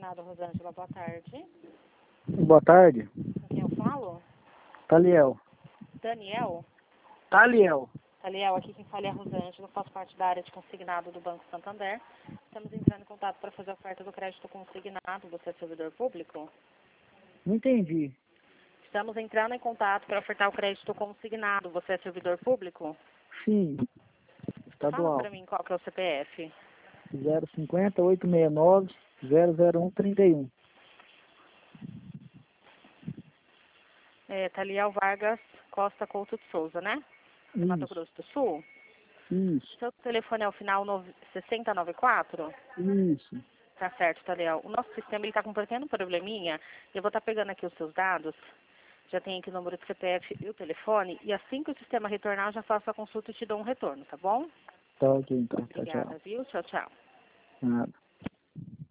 Supermercado Rosângela, boa tarde. Boa tarde. Com quem eu falo? Taliel. Daniel? Taliel. Taliel, aqui quem fala é a Rosângela, faço parte da área de consignado do Banco Santander. Estamos entrando em contato para fazer a oferta do crédito consignado. Você é servidor público? Não entendi. Estamos entrando em contato para ofertar o crédito consignado. Você é servidor público? Sim. Fala Estadual. para mim qual que é o CPF. 050 869 00131. Taliel Vargas Costa Couto de Souza, né? De Mato Isso. Grosso do Sul. Isso. Seu telefone é o final 6094? Isso. Tá certo, Taliel. O nosso sistema está com um pequeno probleminha. Eu vou estar pegando aqui os seus dados. Já tem aqui o número do CPF e o telefone. E assim que o sistema retornar, eu já faço a consulta e te dou um retorno, tá bom? Tá ok, então. Tchau, Obrigada, tchau. viu? Tchau, tchau. Nada.